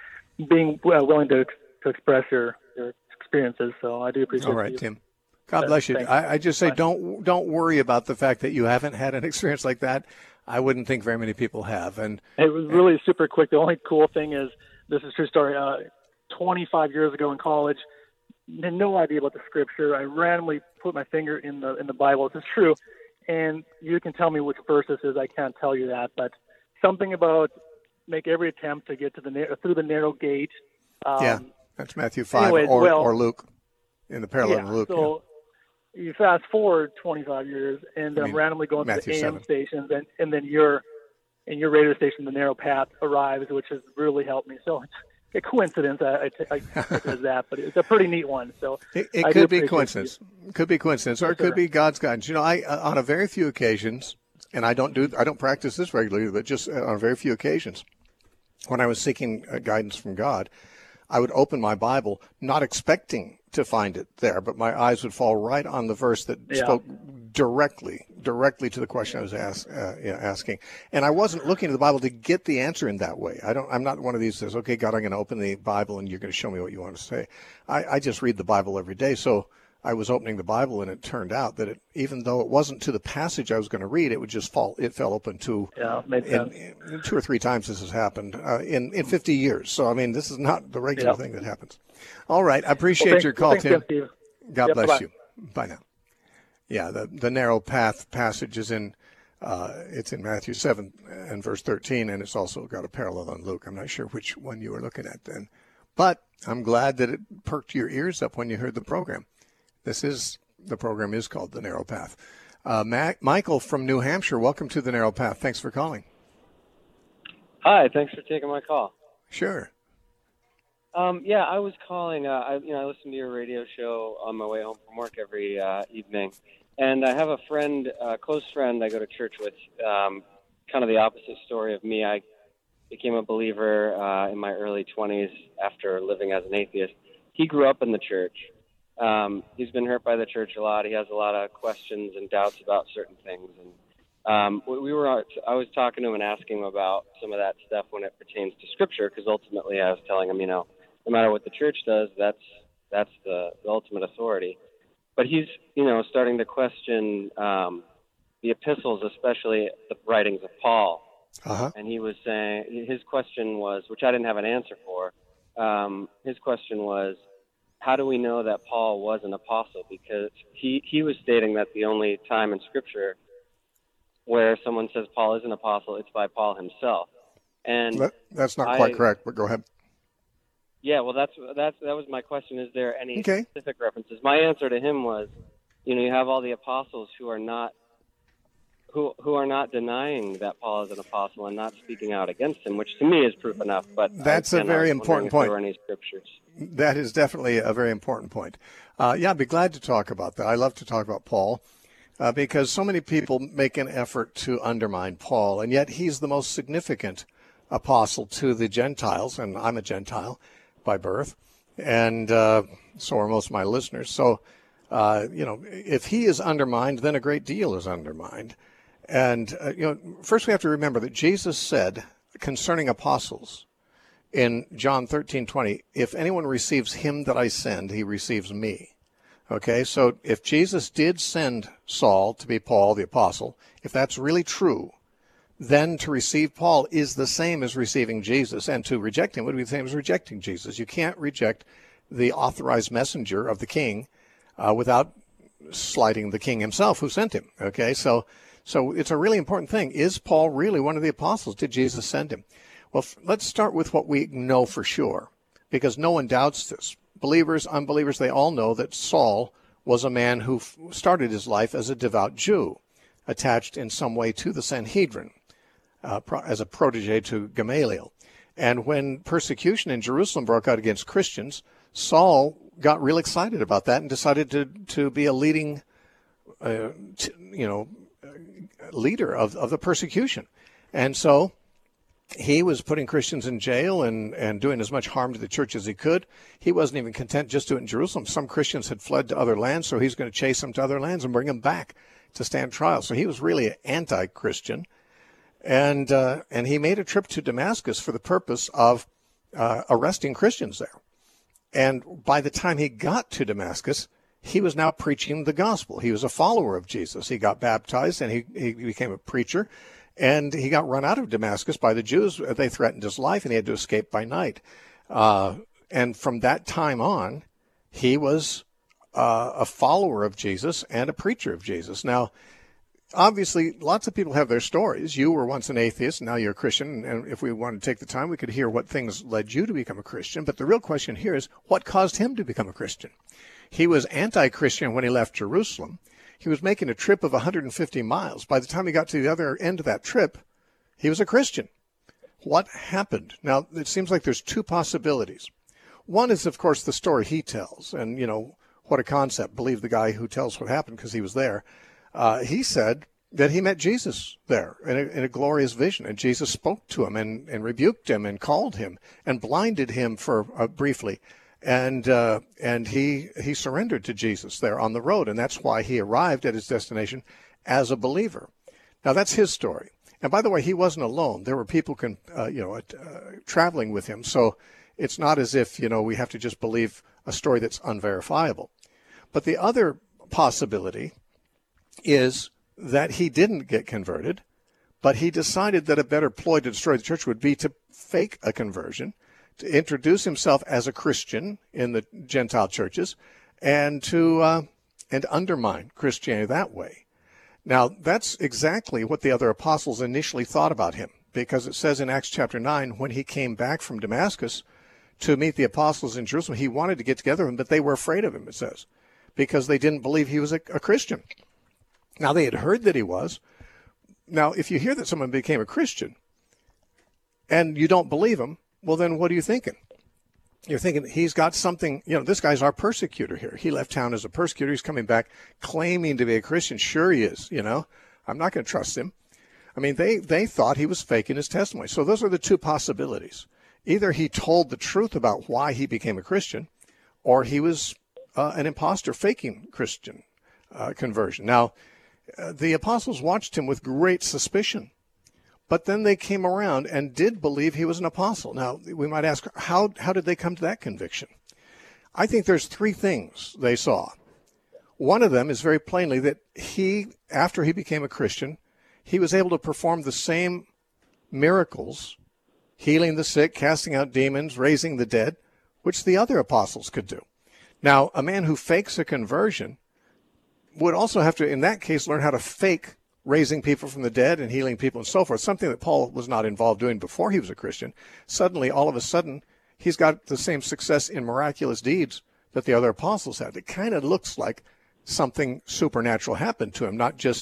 being uh, willing to to express your, your experiences. So I do appreciate. All right, you. Tim. God Uh, bless you. thanks. I, I just say Bye. don't don't worry about the fact that you haven't had an experience like that. I wouldn't think very many people have. And It was really super quick. The only cool thing is, this is a true story. Uh, twenty-five years ago in college, had no idea about the scripture. I randomly put my finger in the in the Bible. This is true, and you can tell me which verse this is. I can't tell you that, but something about make every attempt to get to the nar- through the narrow gate. Um, yeah, that's Matthew five anyways, or, well- or Luke in the parallel yeah, of Luke. so you fast forward twenty-five years, and I I'm mean, randomly going to Matthew the A M seven. stations, and, and then your and your radio station, the Narrow Path, arrives, which has really helped me. So it's a coincidence. I, I, t- I take it as that, but it's a pretty neat one. So It, it I do could be appreciate coincidence. It could be coincidence, or Yes, it could sir. be God's guidance. You know, I uh, on a very few occasions, and I don't do I don't practice this regularly, but just uh, on very few occasions, when I was seeking uh, guidance from God, I would open my Bible, not expecting to find it there, but my eyes would fall right on the verse that Yeah. spoke directly, directly to the question I was ask, uh, you know, asking. And I wasn't looking to the Bible to get the answer in that way. I don't. I'm not one of these that says, "Okay, God, I'm going to open the Bible and you're going to show me what you want to say." I, I just read the Bible every day. So I was opening the Bible, and it turned out that it, even though it wasn't to the passage I was going to read, it would just fall. It fell open to. Yeah, makes In, sense. in two or three times this has happened uh, in in fifty years. So I mean, this is not the regular Yeah. thing that happens. All right, I appreciate Well, thanks- your call, well, thanks Tim. again, Steve. God Yep, bless bye-bye. you. Bye now. Yeah, the the narrow path passage is in uh, it's in Matthew seven and verse thirteen, and it's also got a parallel on Luke. I'm not sure which one you were looking at then, but I'm glad that it perked your ears up when you heard the program. This is the program is called The Narrow Path. Uh, Mac, Michael from New Hampshire, welcome to The Narrow Path. Thanks for calling. Hi, thanks for taking my call. Sure. Um, yeah, I was calling. Uh, I, you know, I listen to your radio show on my way home from work every uh, evening, and I have a friend, a close friend, I go to church with. Um, kind of the opposite story of me. I became a believer uh, in my early twenties after living as an atheist. He grew up in the church. Um, he's been hurt by the church a lot. He has a lot of questions and doubts about certain things, and Um, we we were. I was talking to him and asking him about some of that stuff when it pertains to Scripture, because ultimately I was telling him, you know, no matter what the church does, that's that's the, the ultimate authority. But he's, you know, starting to question um, the epistles, especially the writings of Paul. Uh-huh. And he was saying, his question was, which I didn't have an answer for. Um, his question was, how do we know that Paul was an apostle? Because he he was stating that the only time in Scripture where someone says Paul is an apostle, it's by Paul himself. And That, that's not quite I- correct, but go ahead. yeah, well, that's that's that was my question. Is there any Okay. specific references? My answer to him was, you know, you have all the apostles who are not who who are not denying that Paul is an apostle and not speaking out against him, which to me is proof enough. But that's again, a very important point. If there were any scriptures. That is definitely a very important point. Uh, yeah, I'd be glad to talk about that. I love to talk about Paul uh, because so many people make an effort to undermine Paul, and yet he's the most significant apostle to the Gentiles, and I'm a Gentile by birth, and uh, so are most of my listeners. So, uh, you know, if he is undermined, then a great deal is undermined. And, uh, you know, first we have to remember that Jesus said concerning apostles in John thirteen twenty, if anyone receives him that I send, he receives me. Okay, so if Jesus did send Saul to be Paul the apostle, if that's really true, then to receive Paul is the same as receiving Jesus, and to reject him would be the same as rejecting Jesus. You can't reject the authorized messenger of the king uh, without slighting the king himself who sent him. Okay, so so it's a really important thing. Is Paul really one of the apostles? Did Jesus send him? Well, f- let's start with what we know for sure, because no one doubts this. Believers, unbelievers, they all know that Saul was a man who f- started his life as a devout Jew, attached in some way to the Sanhedrin, uh, pro- as a protege to Gamaliel. And when persecution in Jerusalem broke out against Christians, Saul got real excited about that and decided to, to be a leading, uh, t- you know, leader of, of the persecution. And so he was putting Christians in jail and, and doing as much harm to the church as he could. He wasn't even content just to do it in Jerusalem. Some Christians had fled to other lands, so he's going to chase them to other lands and bring them back to stand trial. So he was really anti-Christian. And uh, and he made a trip to Damascus for the purpose of uh, arresting Christians there. And by the time he got to Damascus, he was now preaching the gospel. He was a follower of Jesus. He got baptized and he, he became a preacher. And he got run out of Damascus by the Jews. They threatened his life, and he had to escape by night. Uh, and from that time on, he was uh, a follower of Jesus and a preacher of Jesus. Now, obviously, lots of people have their stories. You were once an atheist, now you're a Christian. And if we wanted to take the time, we could hear what things led you to become a Christian. But the real question here is, what caused him to become a Christian? He was anti-Christian when he left Jerusalem. He was making a trip of one hundred fifty miles. By the time he got to the other end of that trip, he was a Christian. What happened? Now, it seems like there's two possibilities. One is, of course, the story he tells. And, you know, what a concept. Believe the guy who tells what happened because he was there. Uh, he said that he met Jesus there in a, in a glorious vision. And Jesus spoke to him and, and rebuked him and called him and blinded him for uh, briefly. And uh, and he he surrendered to Jesus there on the road, and that's why he arrived at his destination as a believer. Now that's his story. And by the way, he wasn't alone. There were people can uh, you know uh, traveling with him. So it's not as if you know we have to just believe a story that's unverifiable. But the other possibility is that he didn't get converted, but he decided that a better ploy to destroy the church would be to fake a conversion, to introduce himself as a Christian in the Gentile churches, and to uh, and undermine Christianity that way. Now, that's exactly what the other apostles initially thought about him, because it says in Acts chapter nine, when he came back from Damascus to meet the apostles in Jerusalem, he wanted to get together with them, but they were afraid of him, it says, because they didn't believe he was a, a Christian. Now, they had heard that he was. Now, if you hear that someone became a Christian and you don't believe him, well, then what are you thinking? You're thinking he's got something, you know, this guy's our persecutor here. He left town as a persecutor. He's coming back claiming to be a Christian. Sure he is, you know. I'm not going to trust him. I mean, they, they thought he was faking his testimony. So those are the two possibilities. Either he told the truth about why he became a Christian, or he was uh, an imposter faking Christian uh, conversion. Now, uh, the apostles watched him with great suspicion. But then they came around and did believe he was an apostle. Now, we might ask, how how did they come to that conviction? I think there's three things they saw. One of them is very plainly that he, after he became a Christian, he was able to perform the same miracles, healing the sick, casting out demons, raising the dead, which the other apostles could do. Now, a man who fakes a conversion would also have to, in that case, learn how to fake raising people from the dead and healing people and so forth, something that Paul was not involved doing before he was a Christian. Suddenly, all of a sudden, he's got the same success in miraculous deeds that the other apostles had. It kind of looks like something supernatural happened to him, not just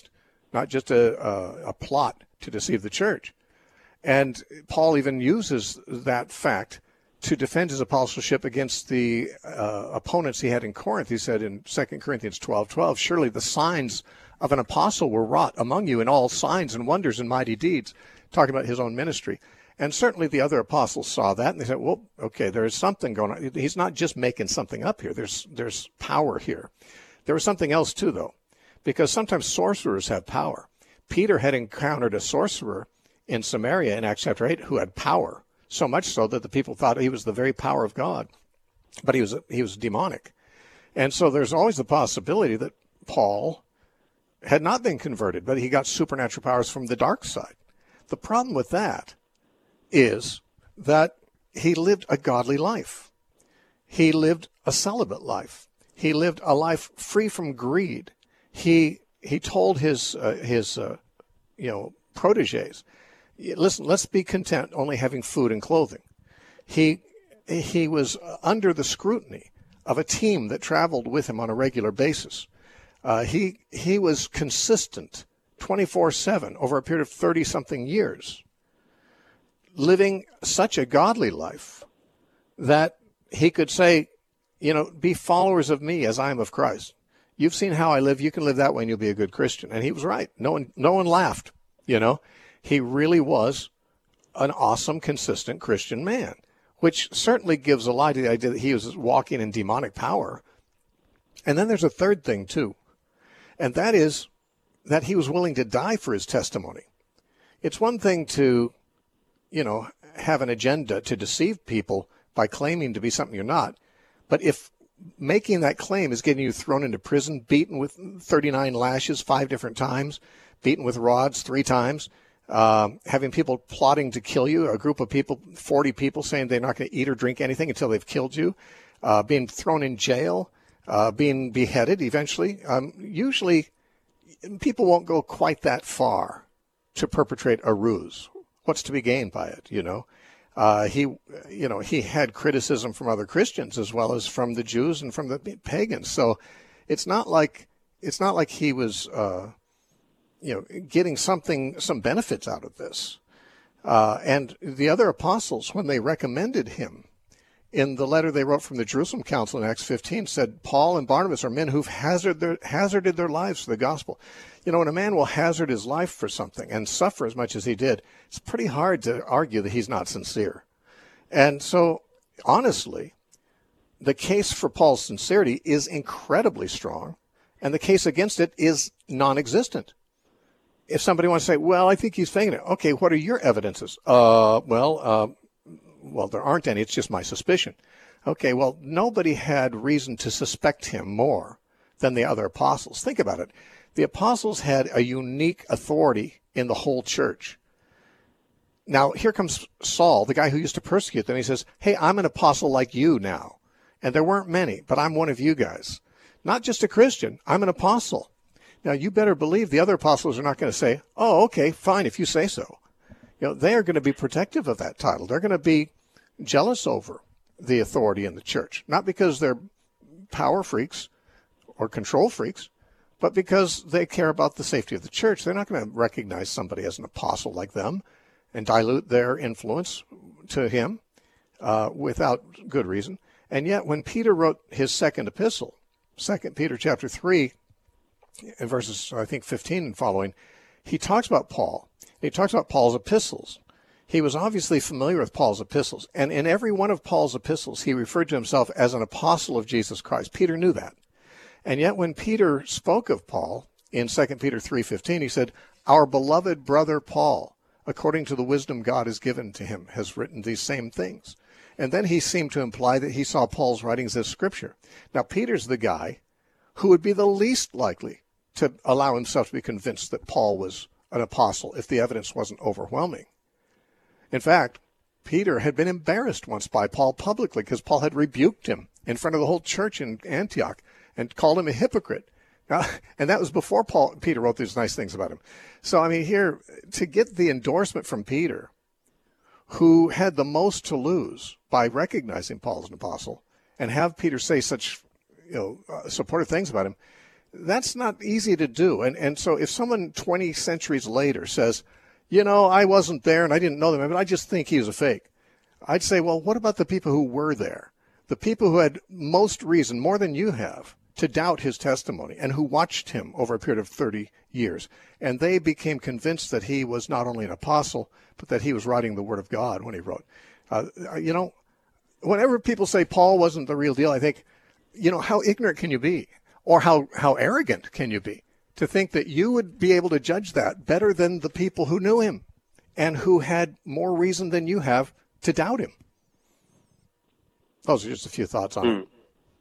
not just a, a, a plot to deceive the church. And Paul even uses that fact to defend his apostleship against the uh, opponents he had in Corinth. He said in Second Corinthians twelve twelve, surely the signs of an apostle were wrought among you in all signs and wonders and mighty deeds, talking about his own ministry. And certainly the other apostles saw that, and they said, well, okay, there is something going on. He's not just making something up here. There's there's power here. There was something else, too, though, because sometimes sorcerers have power. Peter had encountered a sorcerer in Samaria in Acts chapter eight who had power, so much so that the people thought he was the very power of God. But he was he was demonic. And so there's always the possibility that Paul had not been converted, but he got supernatural powers from the dark side. The problem with that is that he lived a godly life. He lived a celibate life. He lived a life free from greed. He he told his uh, his uh, you know protégés, listen, let's be content only having food and clothing. He he was under the scrutiny of a team that traveled with him on a regular basis. Uh, he he was consistent twenty-four seven over a period of thirty-something years, living such a godly life that he could say, you know, be followers of me as I am of Christ. You've seen how I live. You can live that way and you'll be a good Christian. And he was right. No one, no one laughed, you know. He really was an awesome, consistent Christian man, which certainly gives a lie to the idea that he was walking in demonic power. And then there's a third thing, too, and that is that he was willing to die for his testimony. It's one thing to, you know, have an agenda to deceive people by claiming to be something you're not, but if making that claim is getting you thrown into prison, beaten with thirty-nine lashes five different times, beaten with rods three times, uh, having people plotting to kill you, a group of people, forty people saying they're not going to eat or drink anything until they've killed you, uh, being thrown in jail, uh, being beheaded eventually. Um, usually people won't go quite that far to perpetrate a ruse. What's to be gained by it, you know? Uh, he, you know, he had criticism from other Christians as well as from the Jews and from the pagans. So it's not like it's not like he was, uh, you know, getting something, some benefits out of this. Uh, and the other apostles, when they recommended him, in the letter they wrote from the Jerusalem Council in Acts fifteen, said Paul and Barnabas are men who've hazarded their, hazarded their lives for the gospel. You know, when a man will hazard his life for something and suffer as much as he did, it's pretty hard to argue that he's not sincere. And so, honestly, the case for Paul's sincerity is incredibly strong, and the case against it is non-existent. If somebody wants to say, well, I think he's faking it. Okay, what are your evidences? Uh, well, uh, well, there aren't any. It's just my suspicion. Okay, well, nobody had reason to suspect him more than the other apostles. Think about it. The apostles had a unique authority in the whole church. Now, here comes Saul, the guy who used to persecute them. He says, hey, I'm an apostle like you now. And there weren't many, but I'm one of you guys. Not just a Christian, I'm an apostle. Now, you better believe the other apostles are not going to say, oh, okay, fine, if you say so. You know, they are going to be protective of that title. They're going to be jealous over the authority in the church, not because they're power freaks or control freaks, but because they care about the safety of the church. They're not going to recognize somebody as an apostle like them and dilute their influence to him uh, without good reason. And yet, when Peter wrote his second epistle, Second Peter chapter three, in verses, I think, fifteen and following, he talks about Paul. He talks about Paul's epistles. He was obviously familiar with Paul's epistles. And in every one of Paul's epistles, he referred to himself as an apostle of Jesus Christ. Peter knew that. And yet when Peter spoke of Paul in Second Peter three fifteen, he said, our beloved brother Paul, according to the wisdom God has given to him, has written these same things. And then he seemed to imply that he saw Paul's writings as scripture. Now, Peter's the guy who would be the least likely to allow himself to be convinced that Paul was an apostle if the evidence wasn't overwhelming. In fact, Peter had been embarrassed once by Paul publicly because Paul had rebuked him in front of the whole church in Antioch and called him a hypocrite. Now, and that was before Paul, Peter wrote these nice things about him. So, I mean, here, to get the endorsement from Peter, who had the most to lose by recognizing Paul as an apostle, and have Peter say such, you know, uh, supportive things about him, That's not easy to do. And and so if someone twenty centuries later says, you know, I wasn't there and I didn't know them, but I just think he was a fake, I'd say, well, what about the people who were there? The people who had most reason, more than you have, to doubt his testimony and who watched him over a period of thirty years. And they became convinced that he was not only an apostle, but that he was writing the Word of God when he wrote. Uh, you know, whenever people say Paul wasn't the real deal, I think, you know, how ignorant can you be? Or how, how arrogant can you be to think that you would be able to judge that better than the people who knew him and who had more reason than you have to doubt him? Those are just a few thoughts on mm. it.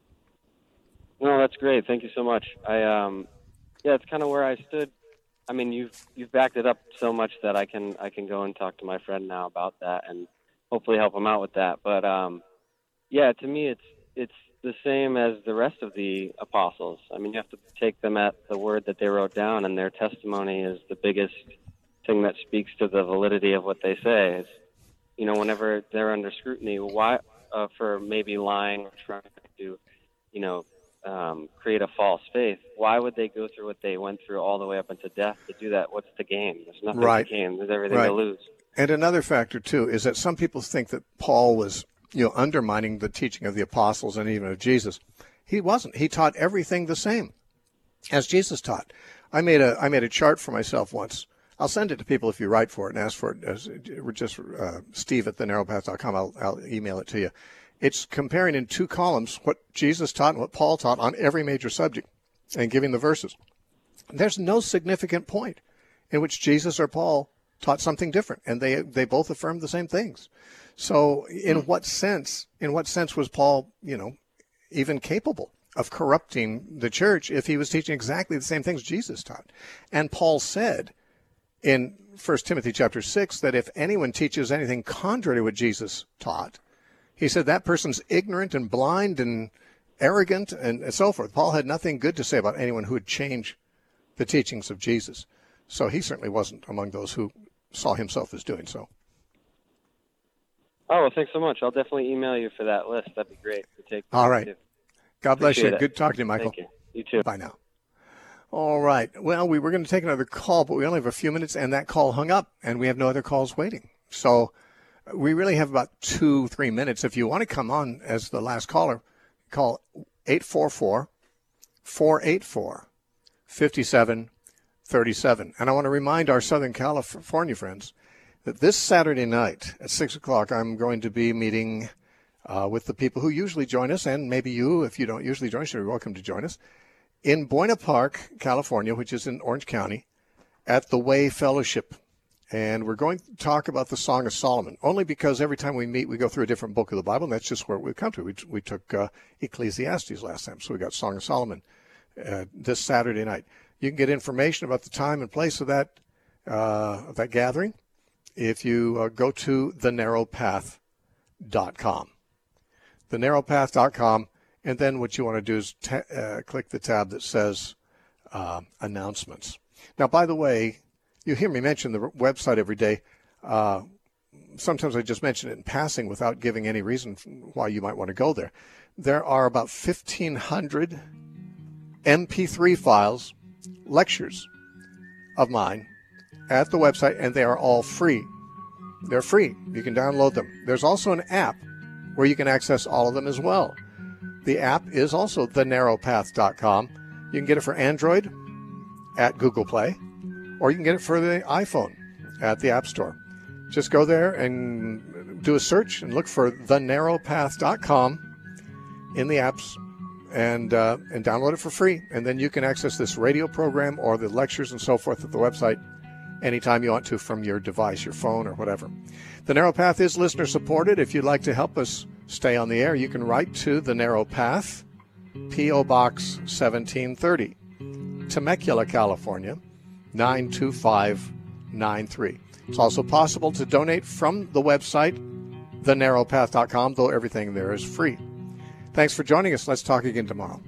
No, that's great. Thank you so much. I um, yeah, it's kind of where I stood. I mean, you've you've backed it up so much that I can I can go and talk to my friend now about that and hopefully help him out with that. But um, yeah, to me, it's it's the same as the rest of the apostles. I mean, you have to take them at the word that they wrote down, and their testimony is the biggest thing that speaks to the validity of what they say. It's, you know, whenever they're under scrutiny, why uh, for maybe lying or trying to, you know, um, create a false faith, why would they go through what they went through all the way up into death to do that? What's the gain? There's nothing right. to gain. There's everything right. to lose. And another factor, too, is that some people think that Paul was, you know, undermining the teaching of the apostles and even of Jesus. He wasn't. He taught everything the same as Jesus taught. I made a I made a chart for myself once. I'll send it to people if you write for it and ask for it. As, just uh, Steve at the narrow path dot com. I'll, I'll email it to you. It's comparing in two columns what Jesus taught and what Paul taught on every major subject and giving the verses. There's no significant point in which Jesus or Paul taught something different, and they they both affirmed the same things. So in what sense, in what sense was Paul, you know, even capable of corrupting the church if he was teaching exactly the same things Jesus taught? And Paul said in First Timothy chapter six that if anyone teaches anything contrary to what Jesus taught, he said that person's ignorant and blind and arrogant and so forth. Paul had nothing good to say about anyone who would change the teachings of Jesus. So he certainly wasn't among those who saw himself as doing so. Oh, well, thanks so much. I'll definitely email you for that list. That'd be great to take. All right. Too. God bless Appreciate you. it. Good talking to you, Michael. Thank you. You too. Bye now. All right. Well, we were going to take another call, but we only have a few minutes, and that call hung up, and we have no other calls waiting. So we really have about two, three minutes. If you want to come on as the last caller, call eight four four, four eight four, five seven three seven. And I want to remind our Southern California friends that this Saturday night at six o'clock, I'm going to be meeting uh, with the people who usually join us, and maybe you, if you don't usually join us, you're welcome to join us, in Buena Park, California, which is in Orange County, at the Way Fellowship. And we're going to talk about the Song of Solomon, only because every time we meet, we go through a different book of the Bible, and that's just where we've come to. We, we took uh, Ecclesiastes last time, so we got Song of Solomon uh, this Saturday night. You can get information about the time and place of that, uh, of that gathering if you uh, go to the narrow path dot com. the narrow path dot com, and then what you want to do is ta- uh, click the tab that says uh, Announcements. Now, by the way, you hear me mention the website every day. Uh, sometimes I just mention it in passing without giving any reason why you might want to go there. There are about fifteen hundred M P three files, lectures of mine at the website, and they are all free. They're free. You can download them. There's also an app where you can access all of them as well. The app is also the narrow path dot com. You can get it for Android at Google Play, or you can get it for the iPhone at the App Store. Just go there and do a search and look for the narrow path dot com in the apps and uh, and download it for free. And then you can access this radio program or the lectures and so forth at the website anytime you want to from your device, your phone, or whatever. The Narrow Path is listener supported. If you'd like to help us stay on the air, you can write to The Narrow Path, P O Box seventeen thirty, Temecula, California, nine two five nine three. It's also possible to donate from the website, the narrow path dot com, though everything there is free. Thanks for joining us. Let's talk again tomorrow.